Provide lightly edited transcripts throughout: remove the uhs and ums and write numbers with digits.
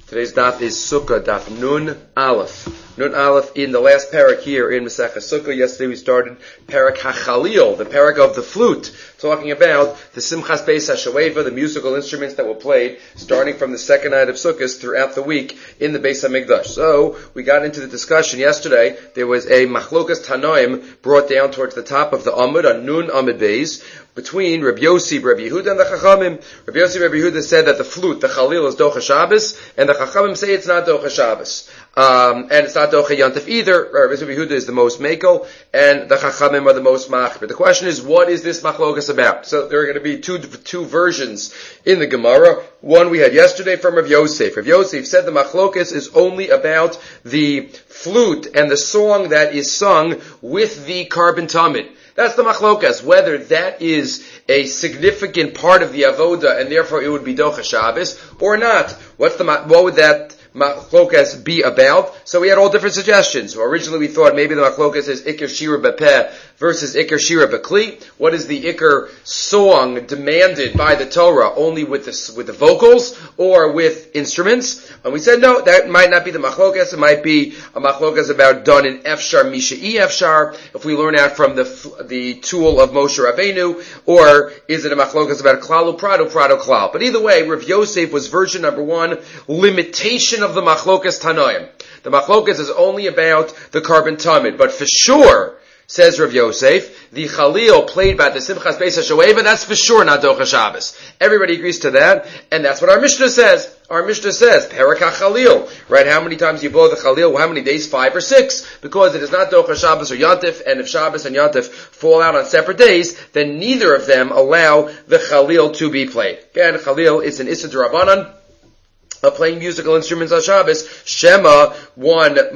Today's daf is Sukkah, daf Nun Aleph. Nun Aleph in the last parak here in Masechah Sukkah. Yesterday we started parak HaChalil, the parak of the flute, talking about the Simchas Beis HaShoeva, the musical instruments that were played starting from the second night of Sukkot throughout the week in the Beis HaMikdash. So we got into the discussion yesterday. There was a Machlokas Tanoim brought down towards the top of the Amud on Nun Amud Beis, between Rabbi Yossi, Rabbi Yehuda, and the Chachamim. Rabbi Yossi, Rabbi Yehuda said that the flute, the Chalil, is Docha Shabbos, and the Chachamim say it's not Docha Shabbos. And it's not Docha Yantif either. Rabbi Yehuda is the most Mekel, and the Chachamim are the most Mach. But the question is, what is this Machlokas about? So there are going to be two versions in the Gemara. One we had yesterday from Rabbi Yosef. Rabbi Yosef said the Machlokas is only about the flute and the song that is sung with the carbon tamid. That's the machlokas, whether that is a significant part of the avoda and therefore it would be docha Shabbos or not. What would that machlokas be about? So we had all different suggestions. So originally we thought maybe the machlokas is ikar shira bepeh versus ikar shira bekli. What is the ikar song demanded by the Torah, only with the vocals or with instruments? And we said no, that might not be the machlokas. It might be a machlokas about done in efshar misha'i efshar, if we learn out from the tool of Moshe Rabbeinu, or is it a machlokas about klal uprado klal? But either way, Rav Yosef was version number one, limitation of the machlokas tanoim. The machlokas is only about the carbon tamid, but for sure, says Rav Yosef, the Chalil played by the Simchas Beis HaShoeva, that's for sure not Docha Shabbos. Everybody agrees to that, and that's what our Mishnah says. Our Mishnah says, Perak HaChalil, right? How many times you blow the Chalil? How many days? 5 or 6. Because it is not Docha Shabbos or Yantif, and if Shabbos and Yantif fall out on separate days, then neither of them allow the Chalil to be played. Again, Chalil is an Issa D'Rabbanan of playing musical instruments on Shabbos. Shema, it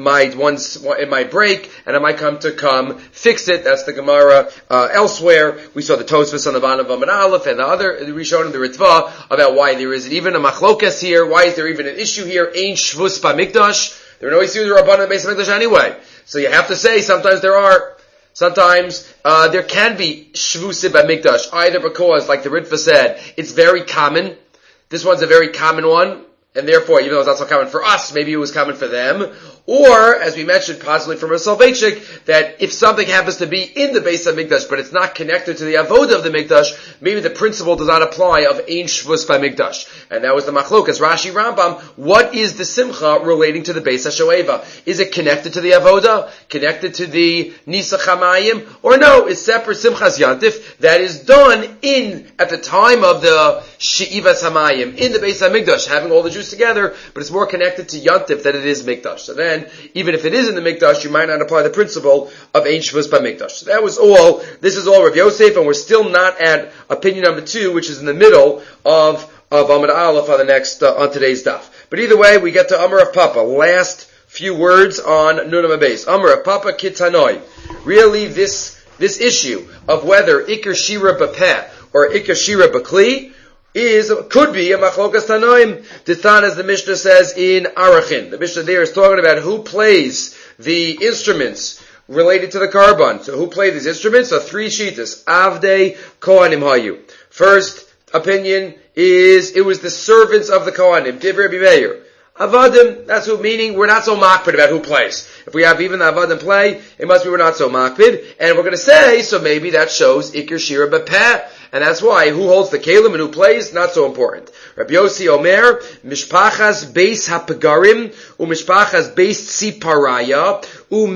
might break, and it might come fix it. That's the Gemara elsewhere. We saw the Tosfos on the bottom of Amud Aleph and the other Rishonim, the Ritva, about why there is even a machlokas here. Why is there even an issue here? Ein shvus b'mikdash. There are no issues with Rabbanan Beis HaMikdash anyway. So you have to say sometimes there are. Sometimes there can be shvusim b'mikdash, either because, like the Ritva said, it's very common. This one's a very common one. And therefore, even though it's not so common for us, maybe it was common for them. Or, as we mentioned, possibly from a Soloveitchik, that if something happens to be in the Beis HaMikdash, but it's not connected to the avodah of the Mikdash, maybe the principle does not apply of Ein Shvus Mikdash. And that was the Machlokas, Rashi Rambam. What is the Simcha relating to the Beis HaShoeva? Is it connected to the avodah? Connected to the Nisa Chamayim? Or no, it's separate Simchas Yantif that is done at the time of the She'ivas Hamayim, in the Beis HaMikdash, having all the Jews together, but it's more connected to Yantif than it is Mikdash. So then, even if it is in the Mikdash, you might not apply the principle of Ein Shvus Mikdash. So that was all. This is all Rav Yosef, and we're still not at opinion number 2, which is in the middle of Amud Aleph on today's daf. But either way, we get to Amar of Papa. Last few words on Nun Amud Beis. Amar of Papa Kitanoi. Really, this issue of whether Ikar Shira B'Peh or Ikar Shira B'Kli could be a machlokas tanoim. Titan, as the Mishnah says in Arachin. The Mishnah there is talking about who plays the instruments related to the carbon. So who played these instruments? So 3 shitas. Avdei Kohanim Hayu. First opinion is it was the servants of the Kohanim. Divrei Rabbi Meir. Avadim, that's who, meaning we're not so makpid about who plays. If we have even the Avadim play, it must be we're not so makpid. And we're going to say, so maybe that shows Ikar Shira B'Peh. And that's why who holds the kalim and who plays, not so important. Rabbi Yossi Omer, Mishpachas Beis HaPagarim, Mishpachas Beis Tziparaya,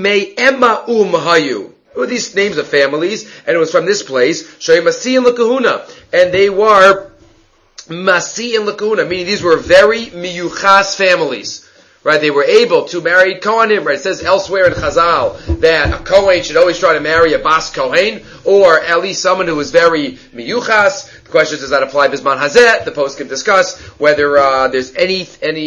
Me'ema Hayu. Who are these names of families? And it was from this place, Shoy Masi and L'Kahuna. And they were Masi and L'Kahuna, meaning these were very miyuchas families. Right, they were able to marry Kohanim. Right, it says elsewhere in Chazal that a Kohen should always try to marry a Bas Kohen, or at least someone who is very miyuchas. The question is, does that apply Bisman Hazeh? The post can discuss whether there's any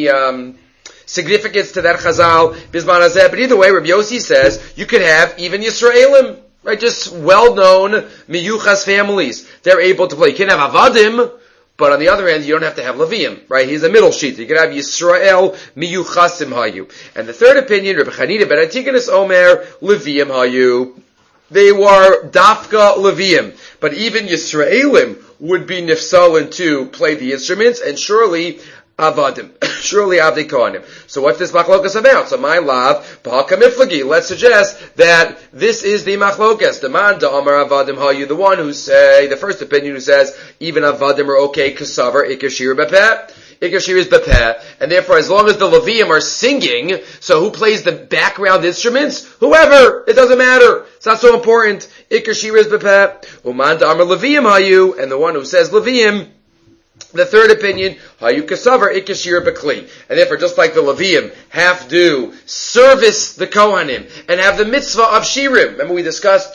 significance to that Chazal Bisman Hazeh. But either way, Rabbi Yossi says you could have even Yisraelim, right, just well-known miyuchas families. They're able to play. You can have Avadim. But on the other hand, you don't have to have Levium, right? He's a middle sheet. You can have Yisrael miyuchasim hayu. And the third opinion, Rabbi Chanina ben Antigonus Omer, Levium hayu. They were dafka Levium. But even Yisraelim would be nifsalin to play the instruments, and surely avadim. Surely avdei kohanim. So what's this machlokas about? So my lav, b'haka miflagi. Let's suggest that this is the machlokas. The man da'amar avadim hayu, the one who say, the first opinion who says, even avadim are okay, kasavar, ikashir bepeh. Ikashir is bepeh, and therefore as long as the Levium are singing, so who plays the background instruments? Whoever! It doesn't matter. It's not so important. Ikashir is bepeh. Uman da'amar Levium hayu, and the one who says Levium, the third opinion, hayu kasavar ikashir bekli. And therefore, just like the Levium have to service the Kohanim and have the mitzvah of shirim. Remember we discussed,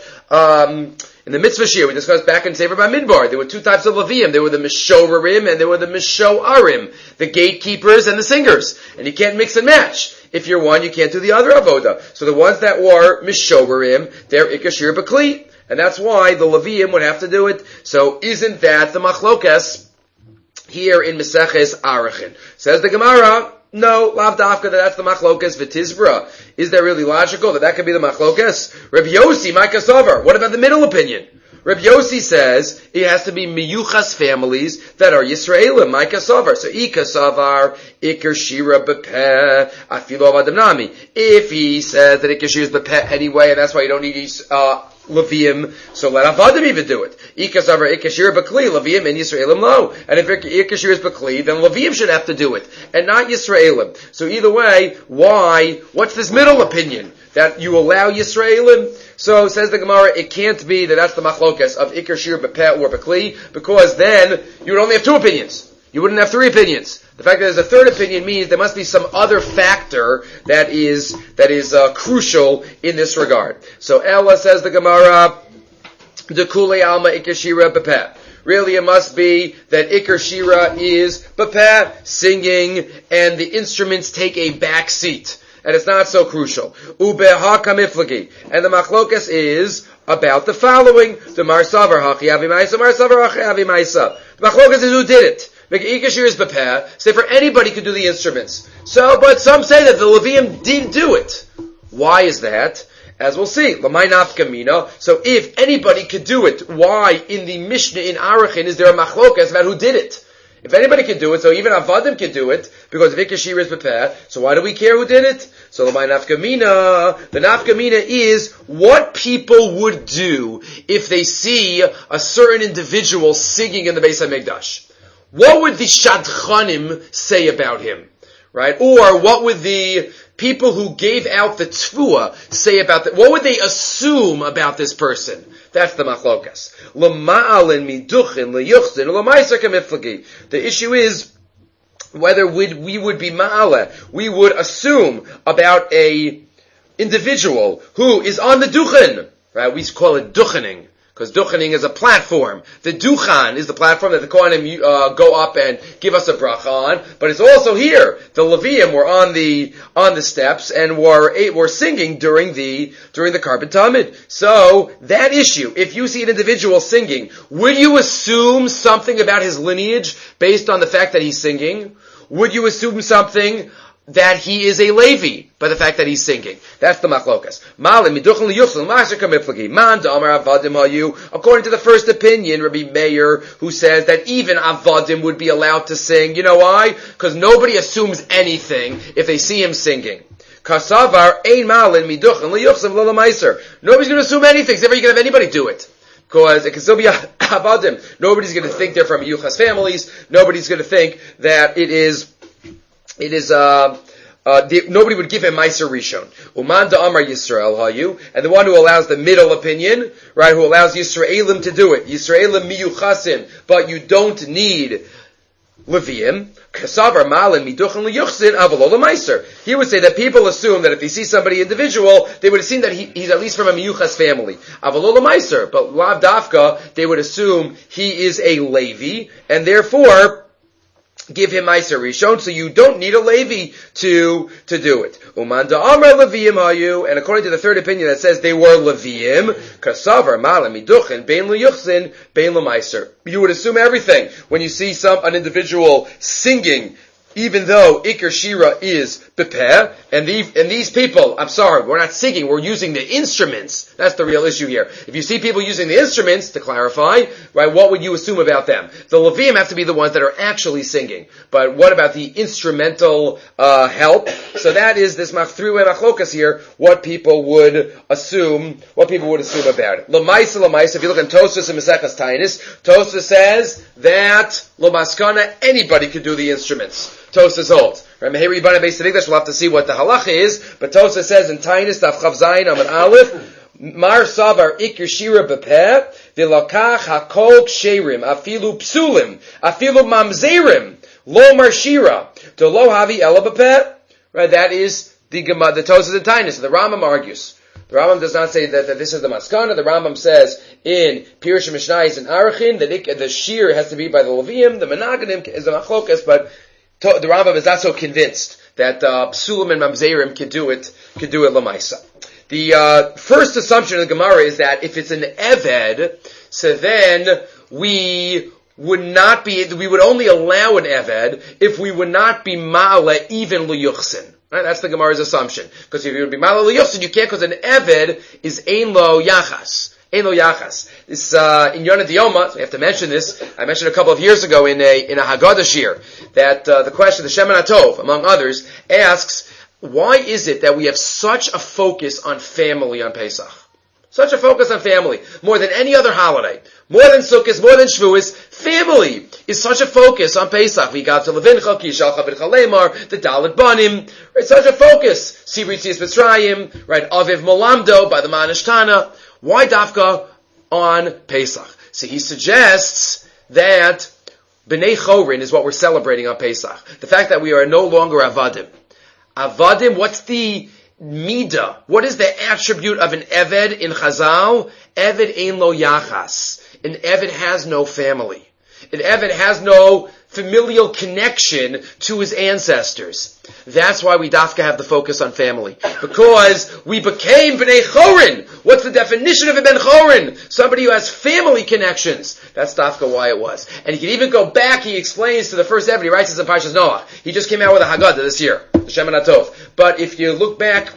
in the mitzvah shir, we discussed back in Sefer Bamidbar, there were two types of Levium. There were the Mishovarim and there were the Mishoarim, the gatekeepers and the singers. And you can't mix and match. If you're one, you can't do the other avoda. So the ones that were Mishovarim, they're ikashir bekli. And that's why the Levium would have to do it. So isn't that the machlokas here in Meseches Arachin? Says the Gemara, no, lav dafka, that's the machlokas v'tizbra. Is that really logical that could be the machlokas? Reb Yossi, my kasavar. What about the middle opinion? Reb Yossi says it has to be miyuchas families that are Yisraelim, my kasavar. So I kasavar, ikar shira bepeh, afilo avadim nami. If he says that ikar shira is bepeh anyway, and that's why you don't need Levium, so let Avadim even do it. Ikasavar ikashir bakli, Levium and Yisraelim lo. And if ikashir is bakli, then Levium should have to do it, and not Yisraelim. So either way, why? What's this middle opinion that you allow Yisraelim? So says the Gemara, it can't be that that's the machlokas of ikashir bepeh or bakli, because then you would only have two opinions. You wouldn't have three opinions. The fact that there's a third opinion means there must be some other factor that is crucial in this regard. So Ella, says the Gemara, Dekule alma ikashira bepeh. Really, it must be that ikar shira is bepeh, singing, and the instruments take a back seat. And it's not so crucial. Ubeha kamiflagi. And the machlokas is about the following. The marsavar hachi avimaisa, marsavar hachi avimaisa. The machlokas is who did it. Ikashir is bepeh, so for anybody could do the instruments. So, but some say that the Levium did do it. Why is that? As we'll see, Lamai nafka mina. So if anybody could do it, why in the Mishnah in Arachin is there a machlokas about who did it? If anybody could do it, so even Avadim could do it, because if Ikashir is bepeh, so why do we care who did it? So Lamai nafka mina, the nafka mina is what people would do if they see a certain individual singing in the Beis HaMikdash. What would the Shadchanim say about him? Right? Or what would the people who gave out the Tfuah say about that? What would they assume about this person? That's the machlokas. The issue is whether we would be ma'ale. We would assume about a individual who is on the duchen. Right? We call it duchening. Because duchening is a platform. The duchan is the platform that the Kohanim go up and give us a bracha on. But it's also here. The Levium were on the steps and were singing during the Karban Tamid. So that issue, if you see an individual singing, would you assume something about his lineage based on the fact that he's singing? Would you assume something that he is a Levi by the fact that he's singing? That's the machlokas. According to the first opinion, Rabbi Meir, who says that even Avadim would be allowed to sing. You know why? Because nobody assumes anything if they see him singing. Kasavar ein malin miduchen liyuchsim l'lamaiser. Nobody's going to assume anything. It's never going to have anybody do it. Because it can still be Avadim. Nobody's going to think they're from Yuchas families. Nobody's going to think that nobody would give him Meiser Rishon. Uman da'amar Yisrael hayu, and the one who allows the middle opinion, right, who allows Yisraelim to do it. Yisraelim miyuchasim, but you don't need Levium. Kasavar malin miduchen liyuchsin avalol Meiser. He would say that people assume that if they see somebody individual, they would assume that he's at least from a miyuchas family. Avalol Meiser, but lav dafka, they would assume he is a Levi, and therefore give him Meiser Rishon, so you don't need a Levi to do it. Uman da'amar Leviim hayu, and according to the third opinion that says they were Leviim, kasavar malam miduchen bein liyuchsin bein l'meiser. You would assume everything when you see an individual singing even though Iker Shira is Bepeh, and these people, I'm sorry, we're not singing, we're using the instruments. That's the real issue here. If you see people using the instruments, to clarify, right, what would you assume about them? The Levim have to be the ones that are actually singing. But what about the instrumental help? So that is this Machthru and Achlokas here, what people would assume about it. Lamaisa, if you look at Tosfos and Maseches Taanis, Tosfos says that Lamaskana, anybody could do the instruments. Tosfos holds. Right? Meher Yibana Beis Hamikdash, we'll have to see what the halacha is, but Tosfos says in Taanis, Daf Chav Zayin, Amud Aleph, Mar Savar Iker Shira Bepeh, V'lakach HaKol Ksherim, Afilu Psulim, Afilu Mamzerim, Lo Mar Shira, to Lo Havi Ela Bepeh. Right? That is the Tosfos and Taanis. The Rambam argues. The Rambam does not say that this is the maskana. The Rambam says in Pirush Mishnayos and Arachin that the shir has to be by the Levim. The Menaganim is the machlokas, but the Rambam is not so convinced that Psulim and Mamzerim can do it lamaisa. The first assumption of the Gemara is that if it's an eved, so then we would only allow an eved if we would not be ma'ale even l'yuchsin. Right? That's the Gemara's assumption. Because if you would be ma'ale l'yuchsin, you can't, because an eved is ein lo yachas. This in Yonah Dioma, so we have to mention this. I mentioned a couple of years ago in a Haggadah shir that the question, the Shemin HaTov, among others, asks, why is it that we have such a focus on family on Pesach? Such a focus on family. More than any other holiday. More than Sukkot, more than Shavuos. Family is such a focus on Pesach. We got to Levincha, Kishalcha V'Chalemar, the Dalet Banim. Right, such a focus. Sibri Tzis Mitzrayim, right, Aviv Molamdo, by the Manashtana. Why Dafka on Pesach? So he suggests that B'nai Chorin is what we're celebrating on Pesach. The fact that we are no longer Avadim. Avadim, what's the Mida? What is the attribute of an Eved in Chazal? Eved ein lo yachas. An Eved has no family. An Eved has no familial connection to his ancestors. That's why we dafka have the focus on family. Because we became B'nai Chorin. What's the definition of a Ben Chorin? Somebody who has family connections. That's dafka why it was. And he can even go back, he explains to the first Eved, he writes this in Parshas Noach. He just came out with a Haggadah this year, the Shemin HaTov. But if you look back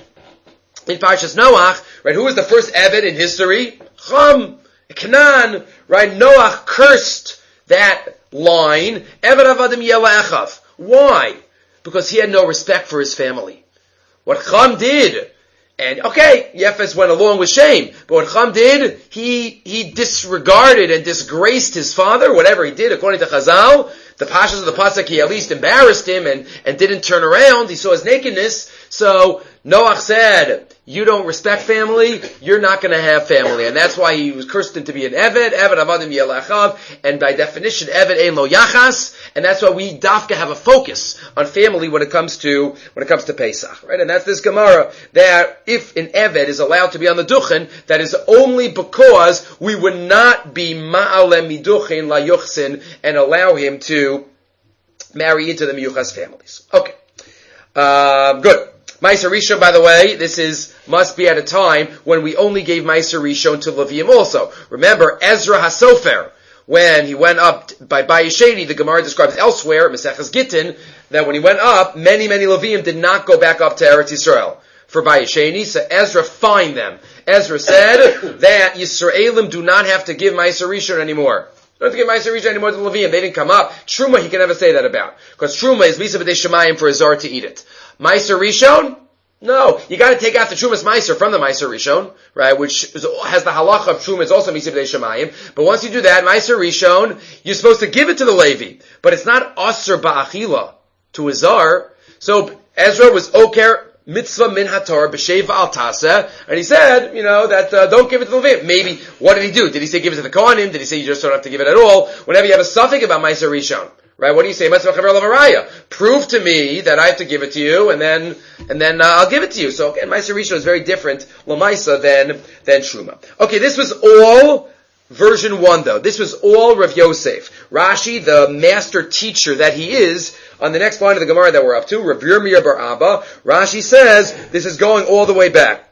in Parshas Noach, right, who was the first Eved in history? Cham, Canaan, right? Noach cursed that line, Eved Avadim Yela Echav. Why? Because he had no respect for his family. What Cham did, and okay, Yefes went along with Shem, but what Cham did, he disregarded and disgraced his father, whatever he did, according to Chazal. The Pashas of the Pasuk, he at least embarrassed him and didn't turn around. He saw his nakedness. So Noach said, you don't respect family, you're not going to have family. And that's why he was cursed into be an Eved Avadim Yelachav, and by definition, Eved Ein Lo Yachas, and that's why we dafka have a focus on family when it comes to Pesach. Right? And that's this Gemara, that if an Eved is allowed to be on the Duchen, that is only because we would not be Ma'ale Miduchen La Yuchsin and allow him to marry into the Miyuchas families. Okay. Good. Meiser Rishon, by the way, must be at a time when we only gave Meiser Rishon to Levim also. Remember, Ezra HaSofer, when he went up by Bayesheni, the Gemara describes elsewhere, Maseches Gittin, that when he went up, many Levim did not go back up to Eretz Yisrael for Bayesheni, so Ezra fined them. Ezra said that Yisraelim do not have to give Meiser Rishon anymore. Don't have to give Meiser Rishon anymore to Levim. They didn't come up. Truma, he can never say that about. Because Truma is Misa B'dei Shemayim for a Zar to eat it. Meiser Rishon? No. You gotta take out the Trumas Meiser from the Meiser Rishon, right, which has the halacha of Truma, it's also Misa B'dei Shemayim. But once you do that, Meiser Rishon, you're supposed to give it to the Levi. But it's not Asr Ba'achila to a Zar. So Ezra was Oker Mitzvah Min HaTorah B'Sheva Al Taseh, and he said, that don't give it to the Levim. Maybe, what did he do? Did he say give it to the Kohanim? Did he say you just don't have to give it at all? Whenever you have a suffix about Meiser Rishon, right? What do you say? Prove to me that I have to give it to you, and then I'll give it to you. So again, Meiser Rishon is very different L'maisa than Truma. Okay, this was all version 1 though. This was all Rav Yosef. Rashi, the master teacher that he is, on the next line of the Gemara that we're up to, Rav Yirmiyah bar Abba, Rashi says, this is going all the way back.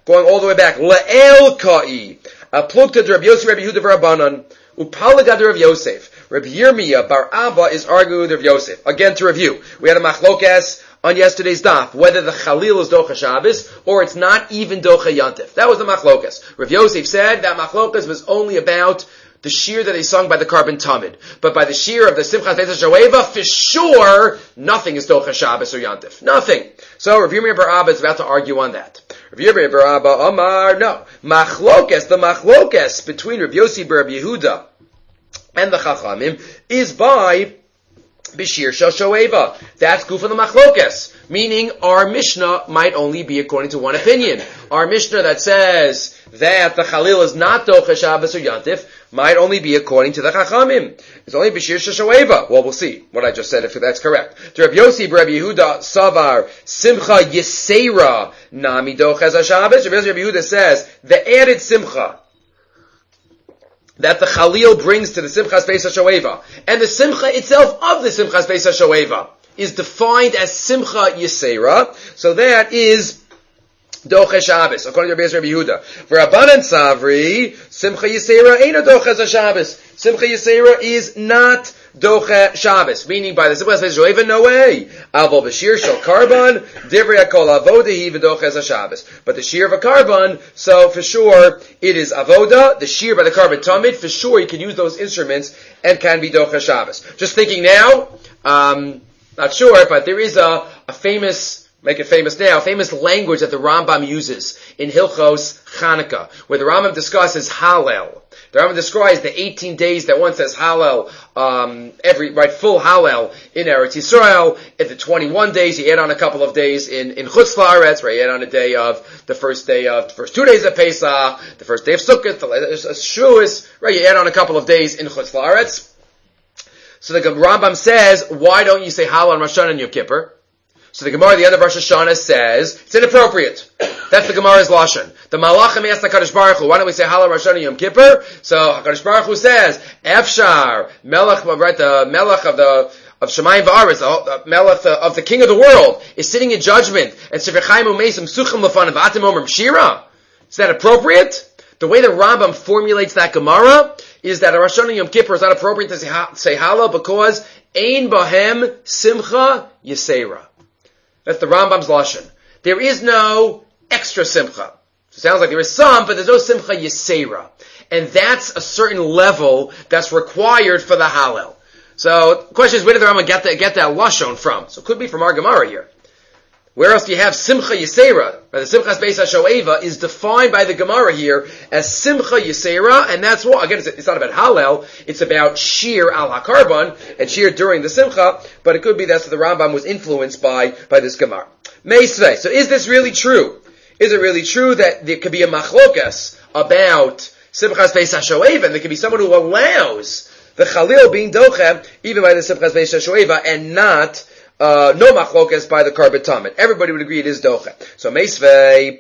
Le'el ka'i. Plukta Rav Yosef, Rav Yehuda Rabbanan. Upalagad Rav Yosef. Rabbi Yirmiyah bar Abba is arguing with Rav Yosef. Again, to review, we had a machlokes on yesterday's daf, whether the Chalil is Docha Shabbos, or it's not even Docha Yantif. That was the machlokes. Rav Yosef said that machlokes was only about the shir that they sung by the Karban Tamid. But by the shir of the Simchas Beis HaShoeva, for sure, nothing is Docha Shabbos or Yantif. Nothing. So Rav Yirmiyah bar Abba is about to argue on that. Rav Yirmiyah bar Abba, Amar, no. Machlokes, the machlokes between Rav Yossi bar Rav Yehuda and the Chachamim is by Bishir Shel Shoeva. That's Guf of the Machlokes. Meaning, our Mishnah might only be according to one opinion. Our Mishnah that says that the Chalil is not Docha Shabbos or Yantif might only be according to the Chachamim. It's only Bishir Shel Shoeva. Well, we'll see what I just said, if that's correct. To Rabbi Yossi, Rabbi Yehuda, Savar, Simcha Yisera, Nami Docha Shabbos. Rabbi Yehuda says, the added Simcha that the Chalil brings to the Simchas Beis HaShoeva, and the Simcha itself of the Simchas Beis HaShoeva, is defined as Simcha Yisera, so that is Docha Shabbos, according to Rabbi Yehuda. For Rabbanan Savri, Simcha Yisera ain't a Docha Shabbos. Simcha Yisera is not Docha Shabbos, meaning by the Simchas Beis HaShoeva, no way. Avol b'shir shel karban, divrei hakol avoda v'docha Shabbos. But the shir of a karban, so for sure it is avoda. The shir by the karban tamid, for sure you can use those instruments and can be Docha Shabbos. Just thinking now, not sure, but there is a famous, make it famous now, famous language that the Rambam uses in Hilchos Chanukah, where the Rambam discusses Hallel. The Rambam describes the 18 days that one says Hallel, full Hallel in Eretz Yisrael. At the 21 days, you add on a couple of days in Chutz La'aretz, where you add on a day of the first 2 days of Pesach, the first day of Sukkot, the Shavuos, right? You add on a couple of days in Chutz La'aretz. So the Rambam says, why don't you say Hallel on Rosh Hashanah and Yom Kippur? So the Gemara at the end of Rosh Hashanah says, it's inappropriate. That's the Gemara's Lashon. The Malachim asked HaKadosh Baruch Hu, why don't we say Hallel Rosh Hashanah Yom Kippur? So HaKadosh Baruch Hu says, Efshar, Melech, right, the Melech of Shemayim V'aretz, the Melech of the King of the world, is sitting in judgment, and Sefer Chaim U'Mesim Suchim L'fanav Atim Omrim Shira? Is that appropriate? The way the Rambam formulates that Gemara is that a Rosh Hashanah Yom Kippur is not appropriate to say Hallel because Ein Bahem Simcha Yisera. That's the Rambam's Lashon. There is no extra Simcha. It sounds like there is some, but there's no Simcha Yisera. And that's a certain level that's required for the Hallel. So the question is, where did the Rambam get that Lashon from? So it could be from our Gemara here. Where else do you have Simcha Yisera? The Simchas Beis HaShoeva is defined by the Gemara here as Simcha Yisera, and that's what, again, it's not about Hallel, it's about Shir al HaKarban, and Shir during the Simcha, but it could be that's what the Rambam was influenced by this Gemara. Meisvei. So is this really true? Is it really true that there could be a machlokas about Simchas Beis HaShoeva, and there could be someone who allows the Chalil being Dochem, even by the Simchas Beis HaShoeva, and not no machlokas by the Karban Tamid. Everybody would agree it is Docha. So Meisvei,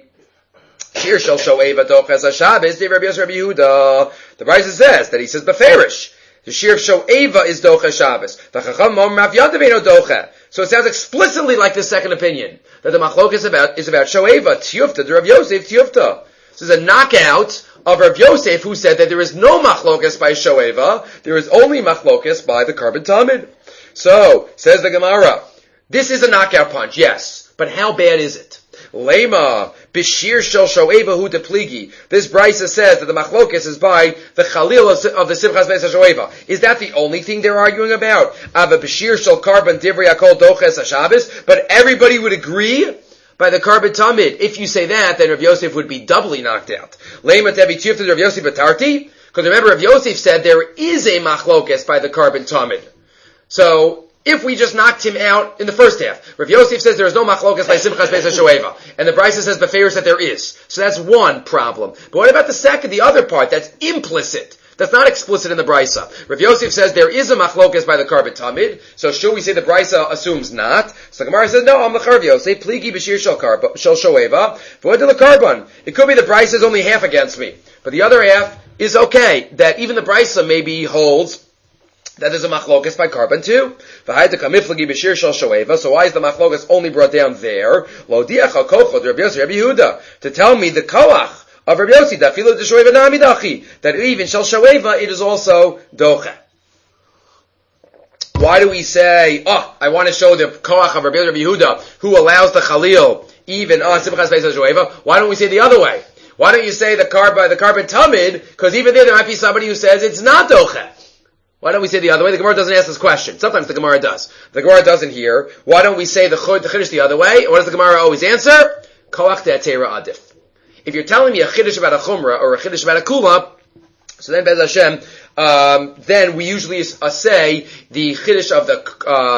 Shir Shel Shoeva Docha as HaShabbos, the Rabbi Yehuda. The Brisa says that he says Beferish. The Shir of Shoeva is Docha Shabbos. The Chacham Mom Rav Yadav Docha. So it sounds explicitly like the second opinion that the machlokas is about Shoeva. Tiyufta, the Rav Yosef Tiyufta. This is a knockout of Rav Yosef, who said that there is no machlokas by Shoeva. There is only machlokas by the Karban Tamid. So, says the Gemara, this is a knockout punch, yes, but how bad is it? Lema, Bishir Shel Shoeva Hu Depligi. This Brisa says that the machlokas is by the Chalil of the Simchas Beis HaShoeva. Is that the only thing they're arguing about? Ava Bishir Shel Karban Divrei Hakol Doches HaShabbos? But everybody would agree by the Karban Tamid. If you say that, then Rav Yosef would be doubly knocked out. Lema Tevi Tiyufta Rav Yosef Batarti? Because remember, Rav Yosef said there is a machlokas by the Karban Tamid. So, if we just knocked him out in the first half, Rav Yosef says there is no machlokas by Simchas Beis HaShoeva, and the Brisa says Beferish that there is. So that's one problem. But what about the other part that's implicit? That's not explicit in the Brisa. Rav Yosef says there is a machlokas by the Karban Tamid, so should we say the Brisa assumes not? So the Gemara says, no, I'm the Rav Yosef, Pligi B'shir Shel Shoeva, V'od de Karban. It could be the Brisa is only half against me, but the other half is okay, that even the Brisa maybe holds that there's a machlokas by Karban too. So why is the machlokas only brought down there? To tell me the koach of Rabbi Yossi, that even Shel Shoeva it is also docha. Why do we say, I want to show the koach of Rabbi Yehuda, who allows the Chalil, even on Simchas Beis HaShoeva? Why don't we say the other way? Why don't you say the carbon tamid? Because even there might be somebody who says it's not doche. Why don't we say the other way? The Gemara doesn't ask this question. Sometimes the Gemara does. The Gemara doesn't here. Why don't we say the Chiddush the other way? What does the Gemara always answer? Koach de'atera adif. If you're telling me a Chiddush about a Chumrah or a Chiddush about a Kula, so then Bez Hashem, then we usually say the Chiddush of the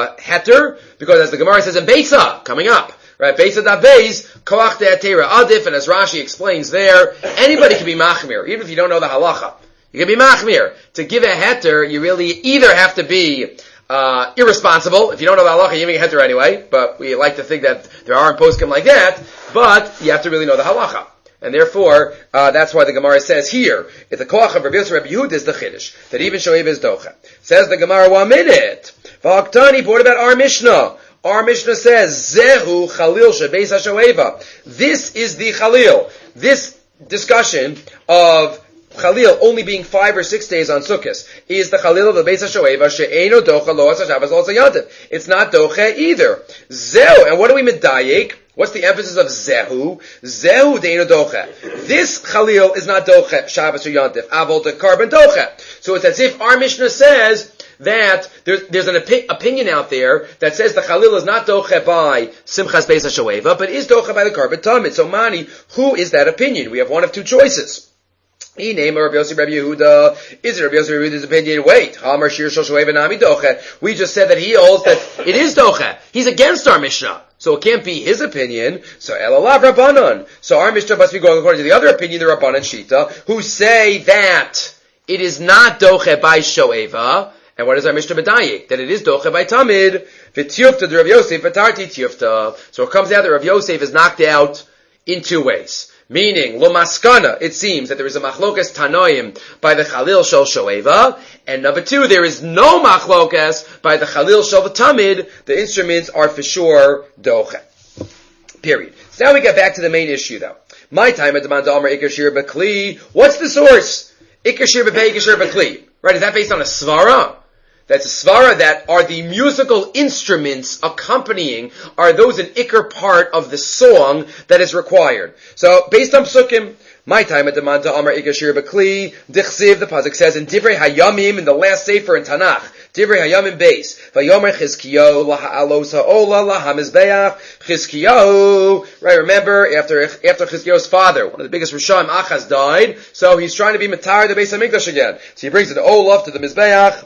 Heter, because as the Gemara says in Beisa, coming up, right, Beisa da Beis, Koach de'atera adif, and as Rashi explains there, anybody can be machmir, even if you don't know the halacha. You can be machmir. To give a heter, you really either have to be irresponsible. If you don't know the halacha, you're giving a heter anyway. But we like to think that there aren't poskim like that. But you have to really know the halacha. And therefore, that's why the Gemara says here, if the koach of Rabbi Yosef Rabbi Yehuda is the chiddush, that even shoev is docha. Says the Gemara, 1 minute. V'haktani, what about our Mishnah? Our Mishnah says, Zehu Chalil shebeis hashoeva. This is the Chalil. This discussion of Chalil only being 5 or 6 days on Sukkot is the Chalil of the Beis HaShoeva she'eino docha lo HaShabbos lo HaYantiv. It's not docha either. Zehu, and what do we medayek? What's the emphasis of Zehu? Zehu de'eino docha. This Chalil is not docha Shabbos or Yantiv. Avol de carbon docha. So it's as if our Mishnah says that there's an opinion out there that says the Chalil is not docha by Simchas Beis HaShoeva, but is docha by the carbon tamid. So Mani, who is that opinion? We have one of two choices. He named Rabbi Yosef Rabbi Yehuda. Is it Rabbi Yosef Rabbi Yehuda's opinion? Wait, Hamar Shir Shol Shoeva Nami Doche. We just said that he holds that it is Doche. He's against our Mishnah. So it can't be his opinion. So Elalav Rabbanon. So our Mishnah must be going according to the other opinion, the Rabbanon Shita, who say that it is not Doche by Shoeva. And what is our Mishnah B'dayik? That it is Doche by Tamid. V'tiyufta the Rabbi Yosef, v'tarti tiyufta. So it comes out that Rabbi Yosef is knocked out in 2 ways. Meaning, lo maskana, it seems that there is a machlokas tanoim by the Chalil shel shoeva, and number 2, there is no machlokas by the Chalil shel tamid. The instruments are for sure doche. Period. So now we get back to the main issue though. My time at the Mandalmer Ikashir Bakli. What's the source? Ikashir B'Pei Ikashir Bakli. Right, is that based on a svara? That's a svara that are the musical instruments accompanying, are those an ikar part of the song that is required. So, based on psukim, my time at the Manta Amar Ikashir Bakli, Dichsiv, the pasuk says in Divrei Hayamim, in the last sefer in Tanakh, Divrei Hayamim base, Vayomer Chizkiyahu, Laha'alos Ha'ola, Lahamizbeach, Chizkiyahu, right, remember, after Chizkiyahu's father, one of the biggest Rishayim, Achaz, died, so he's trying to be Matar the Beis HaMikdash again. So he brings the Olaf to the Mizbeach,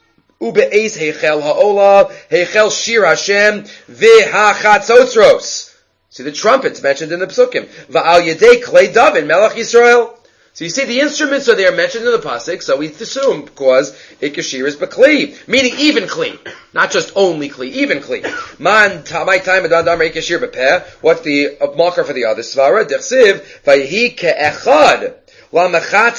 Ube'ez heichel ha'ola, heichel shir Hashem, v'ha'chatzotzros. See the trumpets mentioned in the psukim. Va'al yedei klei David, melech Yisrael. So you see the instruments are there mentioned in the pasuk, so we assume because ikashir is b'kli, meaning even kli, not just only kli, even kli. My time adadamar ikashir b'peh. What's the marker for the other svara? Dechsiv vayhi ke'echad. In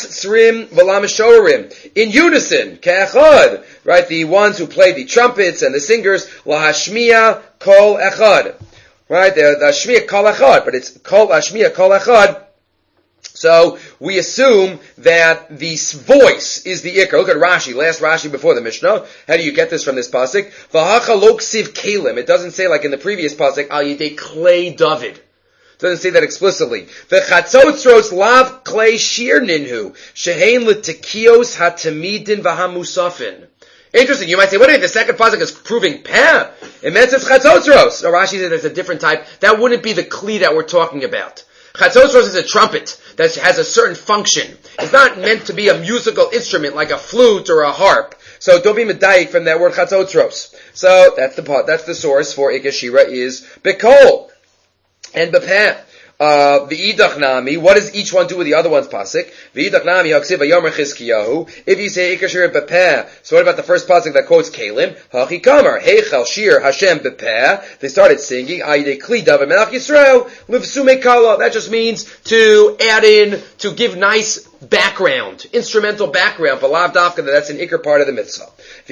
unison, ke'echad, right? The ones who play the trumpets and the singers, lahashmiya kol echad, right? The hashmiya kol echad, but it's kol hashmiya kol echad. So we assume that the voice is the ikar. Look at Rashi, last Rashi before the Mishnah. How do you get this from this pasuk? V'hacha lo ksiv kelim. It doesn't say like in the previous pasuk al yidei klei David. Doesn't say that explicitly. V'chatzotzros lav klei shir ninhu shehein l'tekios hatamidin v'hamusafin. Interesting. You might say, wait, the second pasuk is proving peh. It meant it's chatzotzros. So Rashi says it's a different type. That wouldn't be the kli that we're talking about. Chatzotzros is a trumpet that has a certain function. It's not meant to be a musical instrument like a flute or a harp. So don't be medayik from that word chatzotzros. So that's the source for ikashira is bekol. And b'peh, v'idach nami, what does each one do with the other one's pasuk? V'idach nami haksiv v'yomer Chizkiyahu. If you say ikashir b'peh, so what about the first pasuk that quotes Kalim? Hachi kamar, heichel shir Hashem b'peh. They started singing, ayidei kli davar melech Yisrael, livsume kala. That just means to add in, to give nice background, instrumental background, but lav dafka, that's an ikr part of the mitzvah.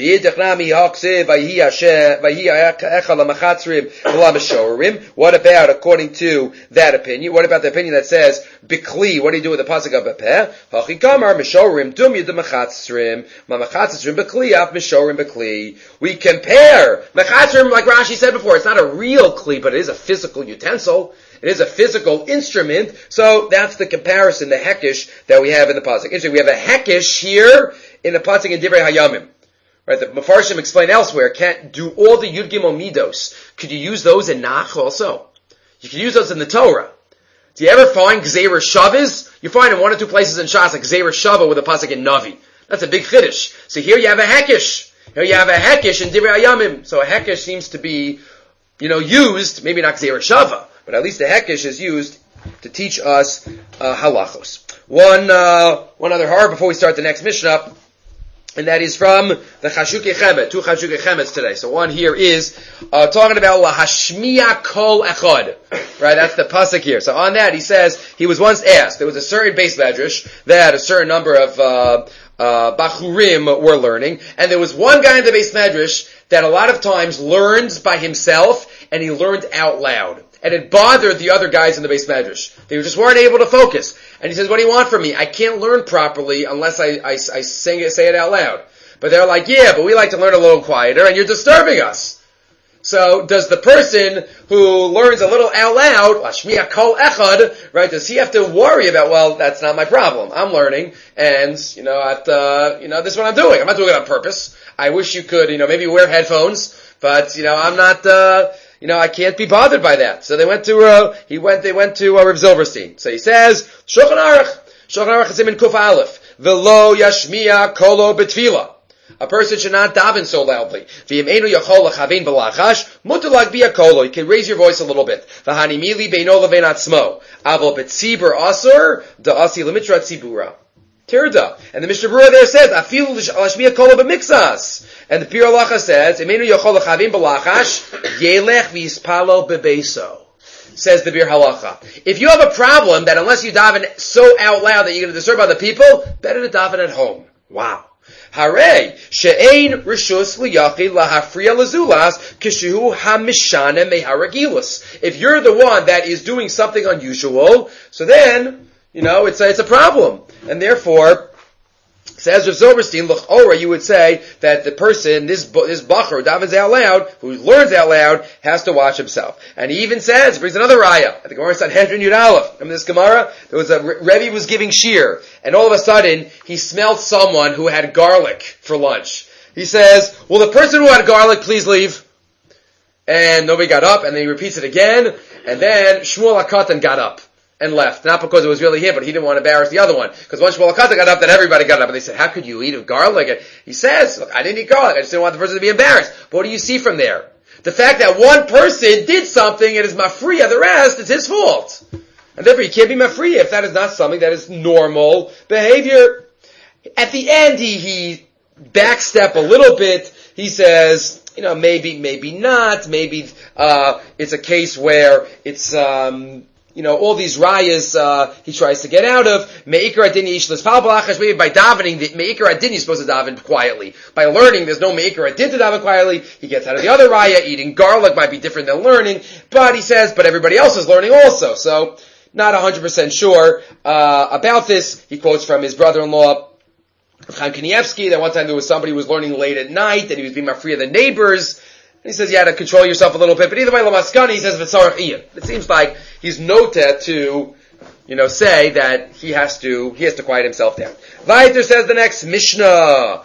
What about, according to that opinion, what about the opinion that says, bikli, what do you do with the pasuk of bepeh? Hachikamar, mishorim, dum yid mechatzrim, ma mechatzrim bikli, af mishorim bikli. We compare, mechatzrim, like Rashi said before, it's not a real kli, but it is a physical utensil. It is a physical instrument, so that's the comparison, the hekish that we have in the pasuk. Interesting, we have a hekish here in the pasuk in Divrei Hayamim. Right, the Mefarshim explain elsewhere, can't do all the Yud Gimel Midos. Could you use those in Nach also? You could use those in the Torah. Do you ever find Gzeira Shavas? You find in one or two places in Shas, like Gzeira Shava with a pasuk in Navi. That's a big chiddush. So here you have a hekish. Here you have a hekish in Divrei Hayamim. So a hekish seems to be, used, maybe not Gzeira Shava, but at least the hekish is used to teach us halachos. One other har before we start the next Mishnah, and that is from the Chashukei Chemet, two Chashukei Chemets today. So one here is talking about lahashmiya kol echad. Right, that's the pasuk here. So on that he says, he was once asked, there was a certain base medrash that a certain number of bachurim were learning, and there was one guy in the base medrash that a lot of times learns by himself, and he learned out loud. And it bothered the other guys in the base medrash. They just weren't able to focus. And he says, what do you want from me? I can't learn properly unless I say it out loud. But they're like, yeah, but we like to learn a little quieter, and you're disturbing us. So does the person who learns a little out loud, lashmiya kol echad, right, does he have to worry about, well, that's not my problem. I'm learning, and, this is what I'm doing. I'm not doing it on purpose. I wish you could, maybe wear headphones, but, I'm not, I can't be bothered by that. So they went to Rav Zilberstein. So he says, Shulchan Aruch is in Kuf Aleph, velo yashmiya kolo betfila. A person should not daven so loudly. He can raise your voice a little bit. Tirda. And the Mishnah Berurah there says, Afilu lashmiya kol b'mixas. And the Pir Halacha says, says the Bir Halacha. If you have a problem that unless you daven so out loud that you're going to disturb other people, better to daven at home. Wow. Hare she'ein rishus liyachid lahafriya lazulas kishu hamishane meharagilus. If you're the one that is doing something unusual, so then it's a problem, and therefore, says Rav Zilberstein, l'chora, you would say that the person, this bacher, davens out loud, who learns out loud, has to watch himself. And he even says, brings another raya. The Gemara said, Hedron Yud Aleph. Remember this Gemara? There was Rebbe was giving shir, and all of a sudden, he smelled someone who had garlic for lunch. He says, will the person who had garlic please leave? And nobody got up, and then he repeats it again, and then Shmuel HaKatan got up and left. Not because it was really him, but he didn't want to embarrass the other one. Because once Shmuel HaKatan got up, then everybody got up. And they said, how could you eat garlic? And he says, look, I didn't eat garlic. I just didn't want the person to be embarrassed. But what do you see from there? The fact that one person did something and is mafriya, the rest, it's his fault. And therefore, you can't be mafriya if that is not something that is normal behavior. At the end, he backstep a little bit. He says, maybe not. Maybe it's a case where it's all these rayas he tries to get out of. Me'ikar adini ishlas pal balachash. Maybe by davening, the me'ikar adini is supposed to daven quietly. By learning, there's no me'ikar adin to daven quietly. He gets out of the other raya. Eating garlic might be different than learning, but he says, but everybody else is learning also. So, not 100% sure about this. He quotes from his brother-in-law Chaim Kanievsky that one time there was somebody who was learning late at night and he was being mafriya the neighbors. And he says you had to control yourself a little bit, but either way, Lamaskani, he says v'tzarach iyan. It seems like he's noted to, say that he has to quiet himself down. Vaiter says the next Mishnah.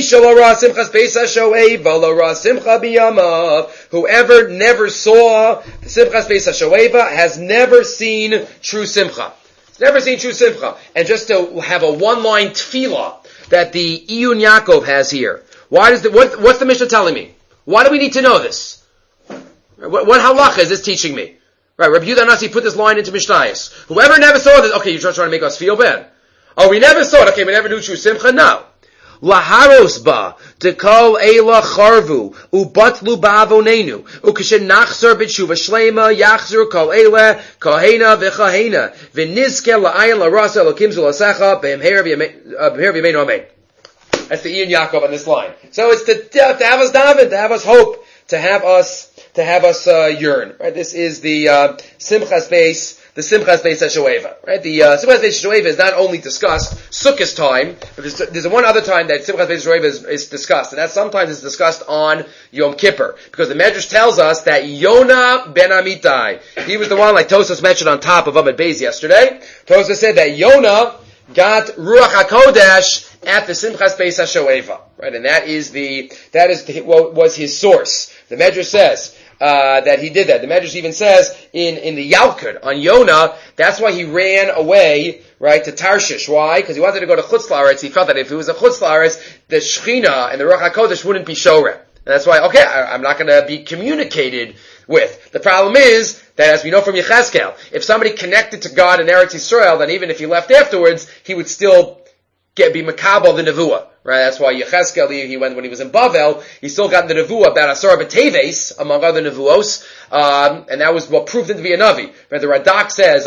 Whoever never saw the Simchas Beis HaShoeva has never seen true Simcha. He's never seen true Simcha. And just to have a one-line tefillah that the Iyun Yaakov has here. What's the Mishnah telling me? Why do we need to know this? What halacha is this teaching me? Right, Rabbi Yehuda Nasi put this line into Mishnayos. Whoever never saw this, okay, you're just trying to make us feel bad. Oh, we never saw it. Okay, we never knew true Simcha? No. laharos ba, dekol eila charvu, ubatlu ba'avonenu, ukeshen nachzor b'tshuva shlema, yachzor kol eila, kahena v'chahena, v'nizke la'ayin la'rasa elokim zulasecha, b'hemher v'yemeinu amen. That's the Ian Yaakov on this line. So it's to have us daven, to have us hope, to have us yearn. Right? This is the Simchas Beis. The Simchas Beis HaShoeva, right? The Simchas Beis HaShoeva is not only discussed Sukkot time, but there's one other time that Simchas Beis HaShoeva is discussed, and that sometimes is discussed on Yom Kippur, because the Medrash tells us that Yonah ben Amittai, he was the one, like Tosfos mentioned on top of Amud Beis yesterday. Tosfos said that Yonah got Ruach HaKodesh at the Simchas Beis HaShoeva, right? And that what was his source. The Medrash says that he did that. The Medrash even says in the Yalkut on Yonah, that's why he ran away, right, to Tarshish. Why? Because he wanted to go to Chutz La'aretz. He felt that if it was a Chutz La'aretz, the Shechina and the Ruach HaKodesh wouldn't be Shoreh. And that's why, okay, I'm not going to be communicated with. The problem is that, as we know from Yechezkel, if somebody connected to God in Eretz Yisrael, then even if he left afterwards, he would still be makabel the nevuah, right? That's why Yechezkel, when he was in Bavel, he still got the nevuah about Asar B'Teves, among other nevuos, and that was what proved him to be a navi. Right? The Radak says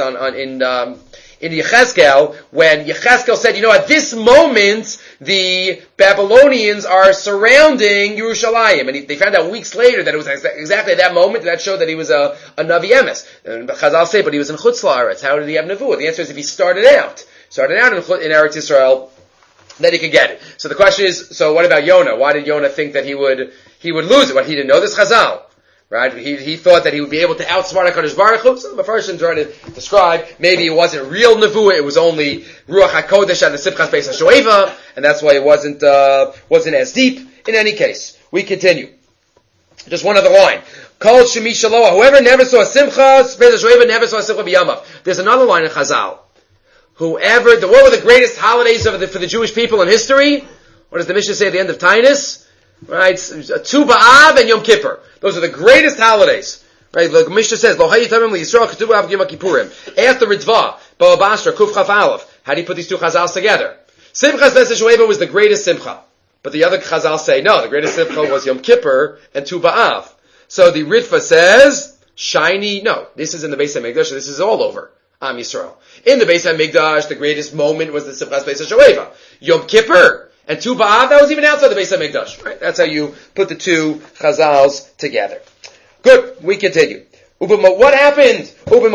in Yechezkel, when Yechezkel said, at this moment, the Babylonians are surrounding Yerushalayim, and they found out weeks later that it was exactly at that moment, and that showed that he was a Navi Emes. And Chazal say, but he was in Chutz La'aretz. How did he have nevuah? The answer is if he started out in Eretz Yisrael, then he could get it. So the question is, so what about Yonah? Why did Yonah think that he would lose it? Well, he didn't know this Chazal. Right? He thought that he would be able to outsmart HaKadosh Baruch Hu. So the Mepharshim trying to describe, maybe it wasn't real nevuah, it was only Ruach HaKodesh and the Simchas Beis HaShoeva, and that's why it wasn't as deep. In any case, we continue. Just one other line. Kol Shemi Shaloah, whoever never saw a Simchas Beis HaShoeva never saw a Simcha B'Yamav. There's another line in Chazal. What were the greatest holidays for the Jewish people in history? What does the Mishnah say at the end of Tainus? Right, Tu B'Av and Yom Kippur. Those are the greatest holidays. Right, the Mishnah says, Lo Hayitamim L'Yisrael Ketu B'Av Yom Kippurim. After Ritva, Bava Basra, Kuf Chaf Aleph. How do you put these two chazals together? Simchas Beis HaShoeva was the greatest simcha. But the other chazal say, no, the greatest simcha was Yom Kippur and Tu B'Av. So the Ritva says, this is in the Beis HaMikdash, this is all over Am Yisrael. In the Beis HaMikdash, the greatest moment was the Simchas Beis HaShoeva. Yom Kippur and Tu B'Av, that was even outside the Beis HaMikdash. Right? That's how you put the two chazals together. Good, we continue. What happened?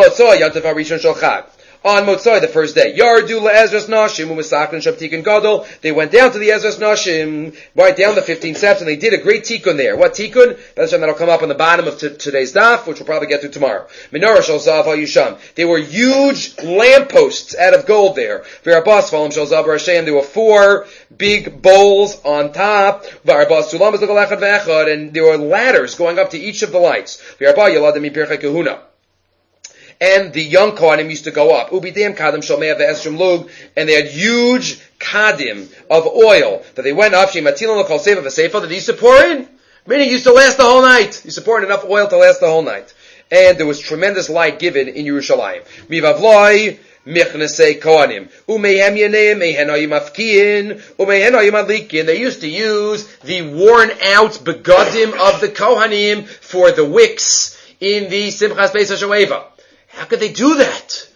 On Motzai, the first day. Yardu le'ezras nashim u'misakrin shab tikun gadol. They went down to the Ezras nashim, right down the 15 steps, and they did a great tikkun there. What tikkun? That'll come up on the bottom of today's daf, which we'll probably get to tomorrow. Menorah shel zav ha'yusham. They were huge lampposts out of gold there. V'arbas falam shel zav ha'shem. There were 4 big bowls on top. V'arbas sulam es l'kol echad ve'echad. And there were ladders going up to each of the lights. V'arbah yaladim mipirchei kahuna. And the young Kohanim used to go up. Ubidem kadim shomei ve'esrim lug, and they had huge kadim of oil that they went up. Shematilan l'kol seifa v'seifa that they used to pour in. Meaning, it used to last the whole night. You used to pour in enough oil to last the whole night. And there was tremendous light given in Yerushalayim. Mivavloi michnesei Kohanim umehem yeneim mehen hayim afkiin umehen hayim adlikin. They used to use the worn out begadim of the Kohanim for the wicks in the Simchas Beis HaShoeva. How could they do that?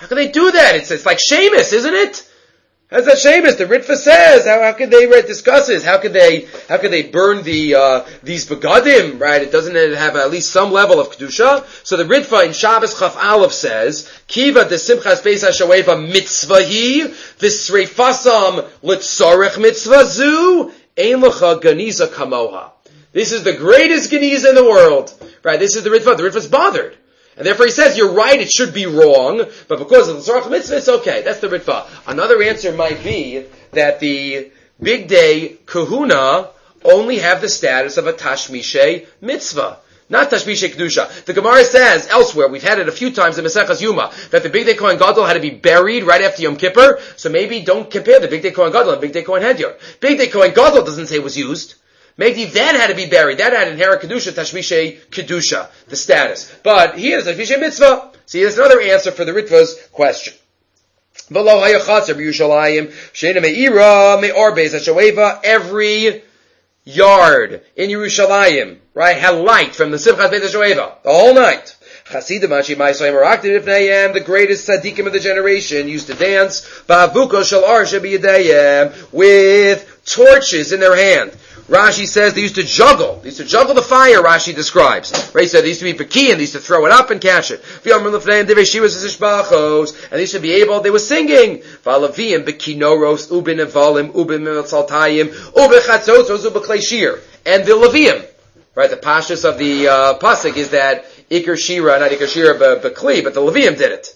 It's like Sheamus, isn't it? How's that Sheamus? The Ritva says, how could they discuss this? How could they burn these begadim, right? It doesn't have at least some level of kedusha. So the Ritva in Shabbos Chaf Aleph says, Kiva de Simchas Beis HaShoeva mitzvahi, v'sreifasam l'tzorech mitzvah zu, ein lecha ganiza kamoha. This is the greatest ganiza in the world. Right? This is the Ritva. The Ritva's bothered. And therefore he says, you're right, it should be wrong, but because of the Tzorach Mitzvah, it's okay. That's the Ritva. Another answer might be that the big day kahuna only have the status of a Tashmishe Mitzvah, not Tashmishe Kedusha. The Gemara says elsewhere, we've had it a few times in Maseches Yuma, that the big day Kohen Gadol had to be buried right after Yom Kippur, so maybe don't compare the big day Kohen Gadol and big day Kohen Hedyot. Big day Kohen Gadol doesn't say it was used. Maybe that had to be buried. That had inherent Kedusha, Tashmishe Kedusha, the status. But here is Tashmishe Mitzvah. See, there's another answer for the Ritva's question. Every yard in Yerushalayim, right, had light from the Simchas Beis HaShoeva, the whole night. The greatest tzaddikim of the generation used to dance with torches in their hand. Rashi says they used to juggle. They used to juggle the fire, Rashi describes. Right, so they used to be pekian, they used to throw it up and catch it. And they used to be able, they were singing. And the Levium. Right, the pashtus of the pasuk is that Iker Shira, not Iker Shira Bekli, but the Levium did it.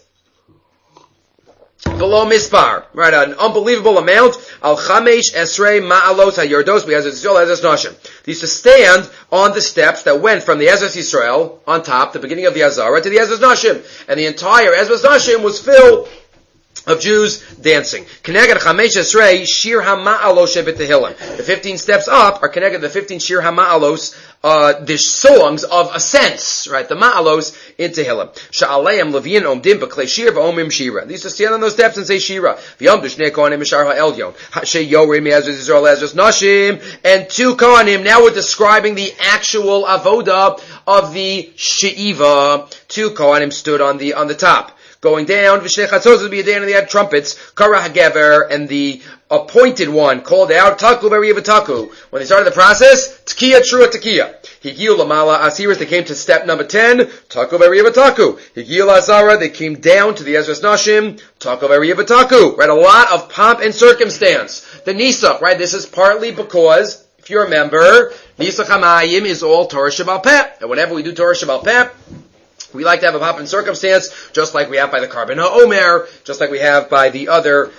Below Mispar, right, an unbelievable amount. Al Chamesh Esrei Ma'alot HaYordos Be'ezras Yisrael Ezras Nashim. They used to stand on the steps that went from the Ezras Yisrael on top, the beginning of the Azara, to the Ezras Nashim, and the entire Ezras Nashim was filled of Jews dancing. Keneged Chamesh Esrei Shir HaMa'alos Shebetehillim. The 15 steps up are connected to the 15 Shir HaMa'alos, the songs of ascents, right? The Ma'alos in Tehillim. Sha'aleim Levian Omdim B'klei Shir V'omim Shira. They used to stand on those steps and say Shira. V'yomdu Shnei Kohanim Mishar HaElyon. She'yorim Ezras Yisrael Ezras Nashim. And two Kohanim, now we're describing the actual avoda of the She'iva. Two Kohanim stood on the top. Going down, Vishnei Chatzos would be a day, and they had trumpets. Kara HaGever, and the appointed one called out, Taku B'Riva Taku. When they started the process, Tekiya Trua Tekiya. Higiyu Lamala Asiris, they came to step number 10, Taku B'Riva Taku. Higiyu Lazara, they came down to the Ezras Nashim, Taku B'Riva Taku. Right, a lot of pomp and circumstance. The Nisa, right, this is partly because, if you remember, Nisa Chamayim is all Torah Shebal Peh. And whenever we do Torah Shebal Peh, we like to have a pop in circumstance, just like we have by the Karban HaOmer, just like we have by the other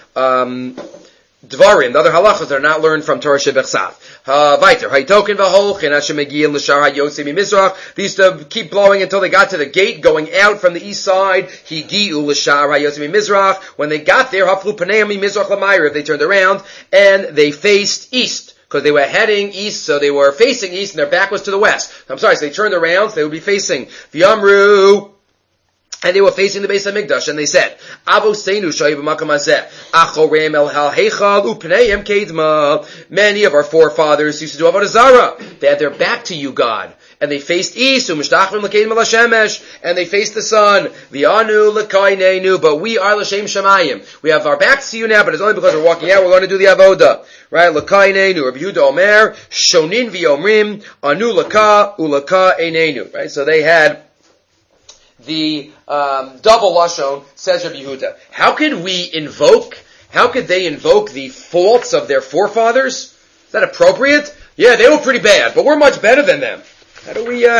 Dvarim, the other halachas that are not learned from Torah Shebechsav. Weiter. Haytoken v'holchen hashemegiyim l'shar hayotzi mimizrach. They used to keep blowing until they got to the gate going out from the east side. Higiu l'shar hayotzi mimizrach. When they got there, haflu paneim mimizrach l'mayrev. They turned around and they faced east. Because they were heading east, so they were facing east, and their back was to the west. I'm sorry, so they turned around, so they would be facing V'yamru, and they were facing the Beis HaMikdash, and they said, Avoseinu shayu b'makam hazeh, achoreim el hal-heichal u'pneihem kedma. Many of our forefathers used to do avodah zarah. They had their back to you, God. And they faced east, u'mishtachrim l'kedma l'shemesh, and they faced the sun. V'yanu l'kaineinu, but we are l'shem shamayim. We have our backs to you now, but it's only because we're walking out, we're going to do the avodah. Right? L'kaineinu, Rabbi Yehuda Omer, shonin v'yomrim, anu l'ka, u'l'ka einenu. Right? So they had the double lashon, says Rabbi Yehuda. How could they invoke the faults of their forefathers? Is that appropriate? Yeah, they were pretty bad, but we're much better than them. How do they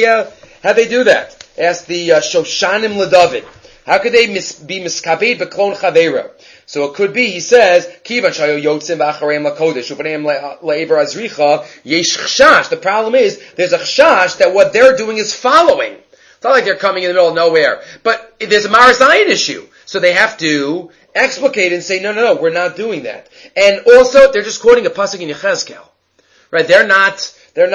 do that? Ask the Shoshanim LeDavid. How could they be miskabed b'klon chaveira? So it could be, he says, Kivan shayo yotzim v'achareim lakodesh u'paneim le'eber azricha yesh chshash. The problem is, there's a chshash that what they're doing is following. It's not like they're coming in the middle of nowhere. But there's a Marasayan issue. So they have to explicate and say, no, we're not doing that. And also, they're just quoting a pasuk in Yechezkel. Right? They're not,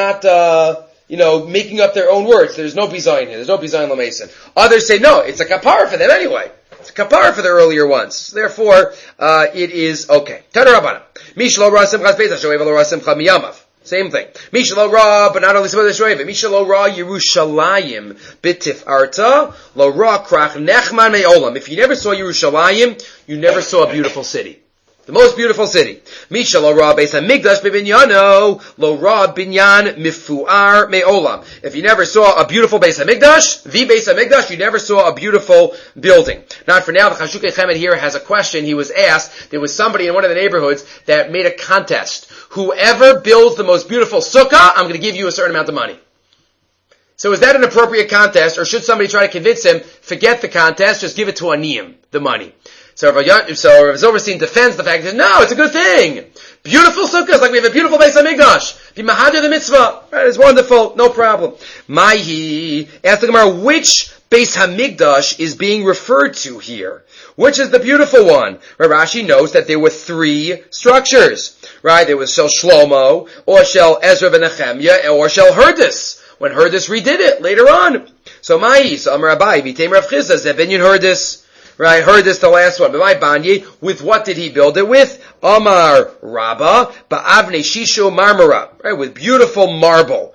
making up their own words. There's no bizayin here. There's no bizayin l'meisen. Others say, no, it's a kapara for them anyway. It's a kapara for the earlier ones. Therefore, it is okay. Tana Rabbana. Mishlo ra simchas beis ha-shoev lo ra simcha miyamav. Same thing. Mishlo ra, but not only simchas ha-shoev. Mishlo ra Yerushalayim bitif arta lo ra krach nechman me'olam. If you never saw Yerushalayim, you never saw a beautiful city. The most beautiful city. Misha lo ra beis hamikdash bebinyano lo ra binyan mifuar me'olam. If you never saw a beautiful beis hamikdash, the beis hamikdash, you never saw a beautiful building. Not for now. The Chashukei Chemed here has a question. He was asked. There was somebody in one of the neighborhoods that made a contest. Whoever builds the most beautiful sukkah, I'm going to give you a certain amount of money. So is that an appropriate contest, or should somebody try to convince him, forget the contest, just give it to Aniyim, the money? So Rav Zilberstein defends the fact that no, it's a good thing. Beautiful sukkahs, like we have a beautiful Beis HaMikdash. Be mahadir the mitzvah. Right, it's wonderful, no problem. Maihi, ask the Gemara, which Beis HaMikdash is being referred to here? Which is the beautiful one? Rashi knows that there were three structures. Right, there was Shel Shlomo, or Shel Ezra ben Nehemiah, or Shel Herdis. When Herdis redid it later on. So Maihi, so Amar Abai, Vitem Rav Chizda, Zeh Binyan Herdis. right, heard this the last one. With what did he build it with? Amar Rabba, Ba'avne Shisho Marmara, right, with beautiful marble.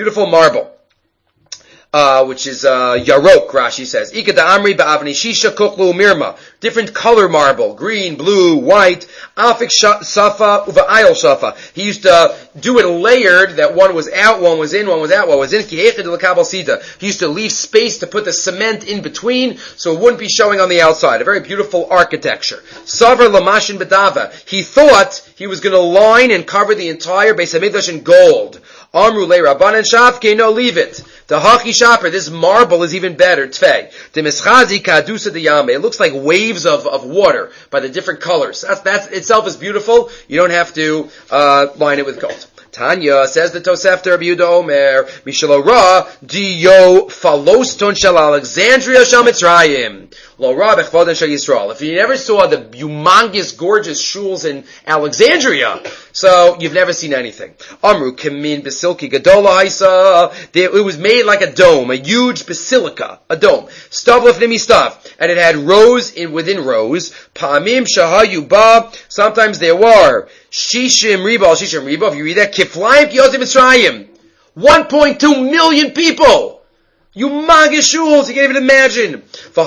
Which is Yarok, Rashi says. Ikada Amri ba'avni shisha kuklu mirma. Different color marble, green, blue, white. Afik safa uva'ayel safa. He used to do it layered, that one was out, one was in, one was out, one was in. He used to leave space to put the cement in between, so it wouldn't be showing on the outside. A very beautiful architecture. Savar lamashin bedava. He thought he was going to line and cover the entire Beis HaMikdash in gold. Amru le Rabbanan Shafke, no, leave it. The Haki Shaper, this marble is even better. Tvei. The Mischazi Kadusa de Yame. It looks like waves of water by the different colors. That itself is beautiful. You don't have to line it with gold. Tanya, says the Tosefta Rabbi Yehuda Omer, Mishalo Ra, Dio Faloston Shal Alexandria Shal Mitzrayim. Lo Ra Bechvodan Shal Yisrael. If you never saw the humongous, gorgeous shuls in Alexandria, so you've never seen anything. Amru Kemin Basilki Gadola Haisa. It was made like a dome, a huge basilica, a dome. Stav Lefnimi Stav. And it had rows within rows. Pa'amim Shahayu Ba. Sometimes there were Shishim Riba. If you read that, Kiflayim Kiyozim Mitzrayim. 1.2 million people. Humongous shuls, you can't even imagine.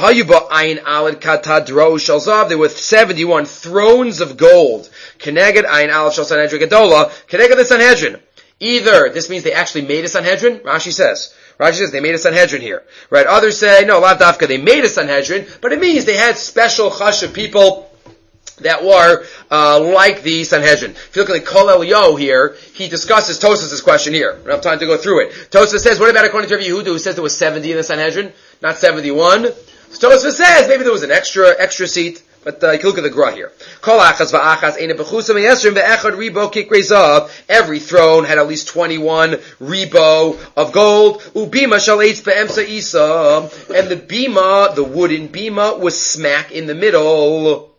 There were 71 thrones of gold. Keneged Ayin Alad Shal Sanhedrin Gedola. Keneged the Sanhedrin. Either this means they actually made a Sanhedrin. Rashi says they made a Sanhedrin here. Right? Others say no, Lav Dafka, they made a Sanhedrin, but it means they had special chashuv people that were like the Sanhedrin. If you look at the Kol Elio here, he discusses Tosfos' question here. I don't have time to go through it. Tosfos says, what about according to Rabbi Yehuda, who says there was 70 in the Sanhedrin, not 71? So Tosfos says maybe there was an extra seat. But you can look at the Gra here. Every throne had at least 21 rebo of gold. And the bima, the wooden bima, was smack in the middle.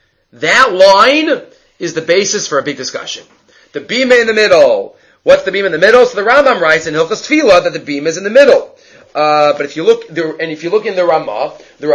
That line is the basis for a big discussion. The bima in the middle. What's the bima in the middle? So the Rambam writes in Hilchos Tefillah that the bima is in the middle. But if you look in the Ramah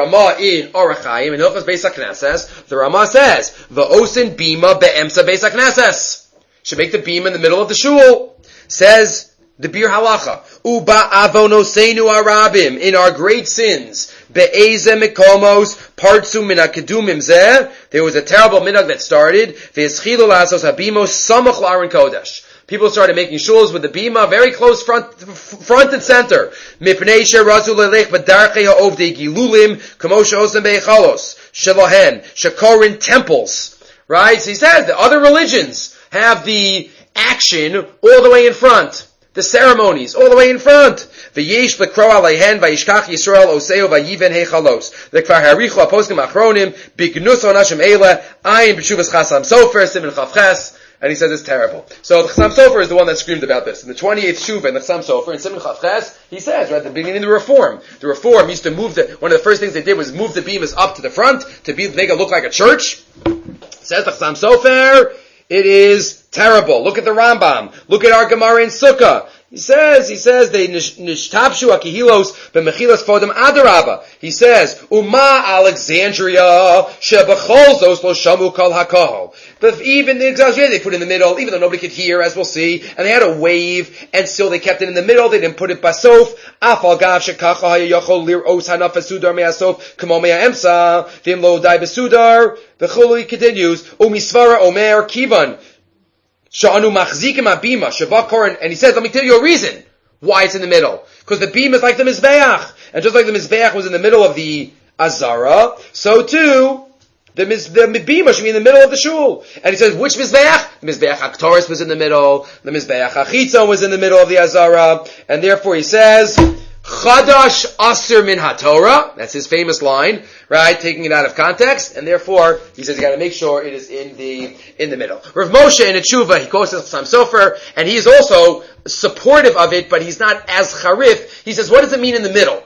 in Orach Chaim in Hilchos Beis HaKnesses, the Ramah says V'osin bima be'emsa Beis HaKnesses. Should make the bima in the middle of the shul. Says the Bir Halacha Uba avonoseinu arabim, in our great sins be'eze mikomos partsu min hakedumim zeh. There was a terrible minhag that started ve'eschilu lasos habimos samach la'aron kodesh. People started making shuls with the bima very close front and center. Mipnei sherazu lelech b'darchei ha'ovdei gilulim kamo she'osem be'echalos shelohen shekorin temples. Right? So he says that other religions have the action all the way in front. The ceremonies all the way in front. V'yesh l'kro aleihen v'yishkach Yisrael oseo v'yiven hechalos. L'kvar harichu aposkim achronim b'gnus onashim eile ayin b'shuvas chasam sofer simin chavches. And he says it's terrible. So the Chassam Sofer is the one that screamed about this. In the 28th Shuvah in the Chassam Sofer, in Siman Chavches, he says, right at the beginning of the Reform used to move one of the first things they did was move the beams up to the front to make it look like a church. Says the Chassam Sofer, it is terrible. Look at the Rambam. Look at our Gemara in Sukkah. He says they nishtapshu akihilos b'mechilas fodem adaraba. He says Uma Alexandria shebachol zos lo shamu kol hakol. But even the exaggeration they put in the middle, even though nobody could hear, as we'll see, and they had a wave, and still they kept it in the middle. They didn't put it basof. Afal gav shekacha hayachol lir os hanaf asudar measof kamo meaemsa vim lo dai besudar. The Chulu continues umisvara omer kivan. Sha'anu machzikim abima shavakor, and he says, let me tell you a reason why it's in the middle. Because the beam is like the mizbeach, and just like the mizbeach was in the middle of the azara, so too the bima should be in the middle of the shul. And he says, which mizbeach? The mizbeach haktoris was in the middle. The mizbeach hachitzon was in the middle of the azara, and therefore he says, Chadash Aser Min HaTorah. That's his famous line, right? Taking it out of context, and therefore he says you got to make sure it is in the middle. Rav Moshe in a tshuva, he quotes Chassam Sofer, and he is also supportive of it, but he's not as charif. He says, what does it mean in the middle?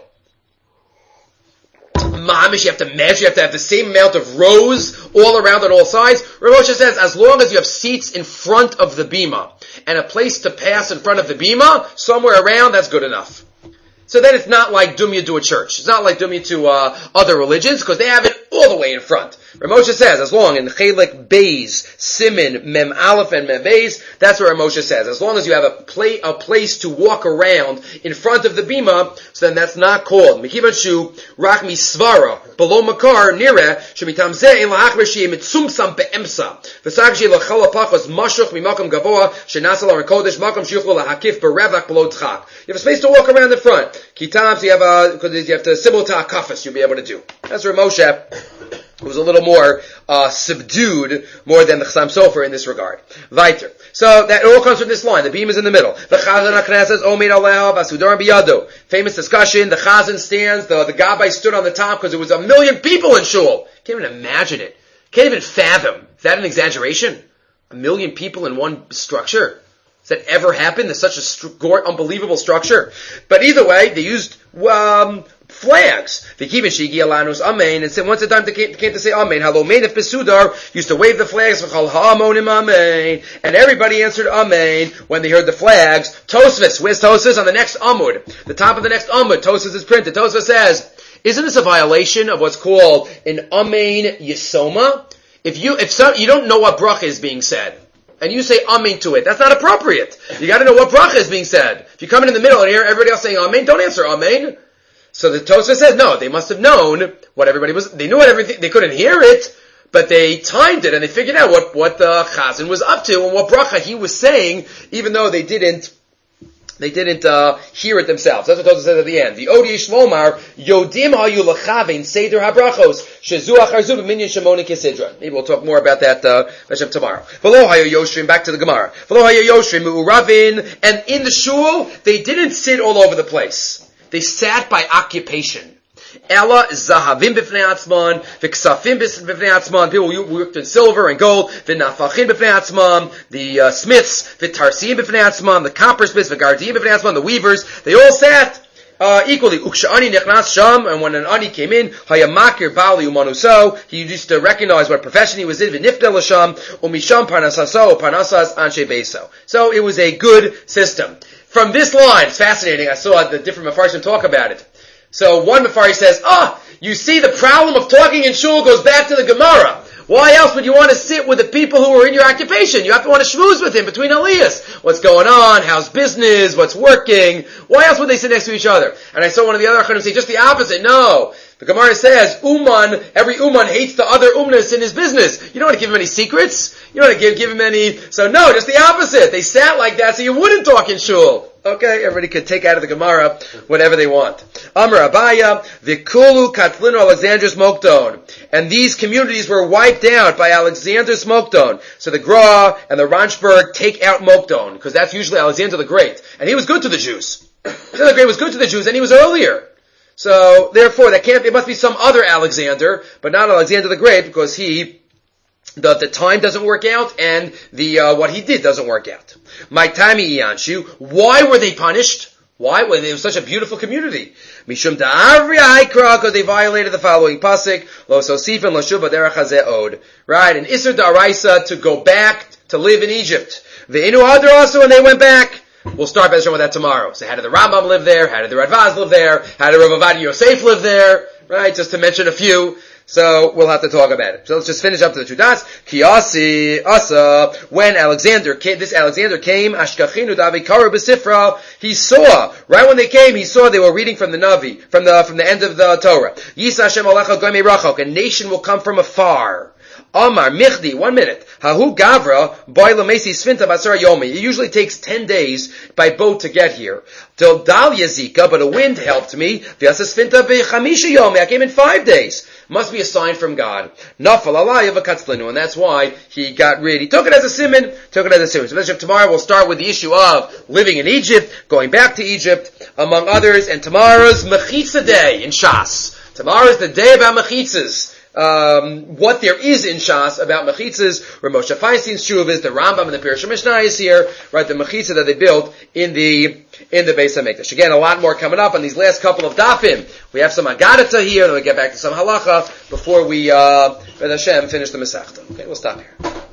Mamish, you have to measure, you have to have the same amount of rows all around on all sides. Rav Moshe says, as long as you have seats in front of the bima and a place to pass in front of the bima, somewhere around, that's good enough. So then it's not like Dumya to a church. It's not like Dumya to other religions, because they have it all the way in front. Moshe says, as long in Chelek Beis, Simin, Mem Aleph, and Mem Beis, that's where Moshe says, as long as you have a place to walk around in front of the bima, so then that's not called Mekivan Shu Rak Misvara below Makar Nire Shemitam Zeh in Lahachmer Shei Mitzumsam Be'emsa V'Sagshi Lachala Pachos Mashuch Mimakam Gavoa Shenasal Kodesh Makam Shuchul Lahakif Berevak below Tzchak. You have a space to walk around in front. Kitam, so you have to similar to Akafas, you'll be able to do. That's where Moshe was a little more subdued, more than the Chassam Sofer in this regard. Weiter. So that all comes from this line. The beam is in the middle. The Chazan HaKnesses says, Omeid Aleha Basudar Biyado. Famous discussion. The Chazan stands. The Gabbai stood on the top because there was 1 million people in Shul. Can't even imagine it. Can't even fathom. Is that an exaggeration? 1 million people in one structure? Does that ever happen? There's such a unbelievable structure. But either way, they used flags. And said once the time they came to say Amen, Halomein of Pesudar used to wave the flags, and everybody answered Amen when they heard the flags. Tosfos, where's Tosfos? On the next Amud. The top of the next Amud, Tosfos is printed. Tosfos says, isn't this a violation of what's called an Amen Yisoma? If you don't know what bracha is being said, and you say Amen to it, that's not appropriate. You gotta know what bracha is being said. If you come in the middle and hear everybody else saying Amen, don't answer Amen. So the Tosfos says, no, they must have known what everybody was, they knew everything, they couldn't hear it, but they timed it and they figured out what the Chazan was up to and what bracha he was saying, even though they didn't hear it themselves. That's what Tosfos says at the end. The Odi Shlomar, Yodim Hayu Lachavein Seder HaBrachos, Shezu Acharzu B'minyan Shemoni Kesidra. Maybe we'll talk more about that, tomorrow. V'lo Hayu Yoshrim, back to the Gemara. V'lo Hayu Yoshrim, U'uravin, and in the shul, they didn't sit all over the place. They sat by occupation. Ella zahavim b'fnei atzman, v'ksafim b'fnei atzman. People who worked in silver and gold. V'nafachim b'fnei atzman. The smiths, v'tarsim b'fnei atzman. The coppersmiths, v'gardim b'fnei atzman. The weavers. They all sat equally. Uksha'ani nechnas sham. And when an ani came in, hayamakir bali umanuso. He used to recognize what profession he was in. V'niftel l'sham umisham parnasaso parnasas anshe beso. So it was a good system. From this line, it's fascinating. I saw the different Mefarshim talk about it. So one Mefarsh says, you see the problem of talking in shul goes back to the Gemara. Why else would you want to sit with the people who are in your occupation? You have to want to schmooze with him between aliyahs. What's going on? How's business? What's working? Why else would they sit next to each other? And I saw one of the other Acharonim say just the opposite. No. The Gemara says, every Uman hates the other Umnas in his business. You don't want to give him any secrets. You don't want to give him any, so no, just the opposite. They sat like that so you wouldn't talk in shul. Okay, everybody could take out of the Gemara whatever they want. Amar Abaya, Vikulu Katlinu Alexander's Mokdon. And these communities were wiped out by Alexander's Mokdon. So the Gra and the Ranchberg take out Mokdon, because that's usually Alexander the Great. And he was good to the Jews. Alexander the Great was good to the Jews, and he was earlier. So, therefore, it must be some other Alexander, but not Alexander the Great, because the time doesn't work out, and what he did doesn't work out. My Tami Yanshu, why were they punished? Why? Well, it was such a beautiful community. Mishum da'avri ha'ikra, because they violated the following pasuk, lo sosifin lo shuv b'derech hazeh od. Right, and Isser da'araisa to go back to live in Egypt. Ve'inu hadar also, and they went back. We'll start by with that tomorrow. So how did the Rambam live there? How did the Radvaz live there? How did Rav Ovadia Yosef live there? Right, just to mention a few. So we'll have to talk about it. So let's just finish up to the Chudas. Kiyasi Asa, when this Alexander came, Ashkachinu Davikara B'Sifra, he saw, right when they came, he saw they were reading from the Navi, from the end of the Torah. Yisa Hashem Alecha Goimei Rachok, a nation will come from afar. Amar Michdi, 1 minute. Hahu Gavra, Boila Mesi Svinta Basar Yomi. It usually takes 10 days by boat to get here. Till Dal Yazika, but a wind helped me. Vyasa Svinta Bechamisha Yomi. I came in 5 days. Must be a sign from God. Nafal Alaya Vakatzlinu, and that's why he got rid. He took it as a simon. So tomorrow we'll start with the issue of living in Egypt, going back to Egypt, among others, and tomorrow's Mechitza day in Shas. Tomorrow's the day about Mechitzas. What there is in Shas about mechitzas, where Moshe Feinstein's shuv is, the Rambam and the Pirush Mishnah is here, right? The mechitza that they built in the Beis HaMikdash. Again, a lot more coming up on these last couple of dafim. We have some Agadata here, then we get back to some halacha before we, Hashem, finish the Masechta. Okay, we'll stop here.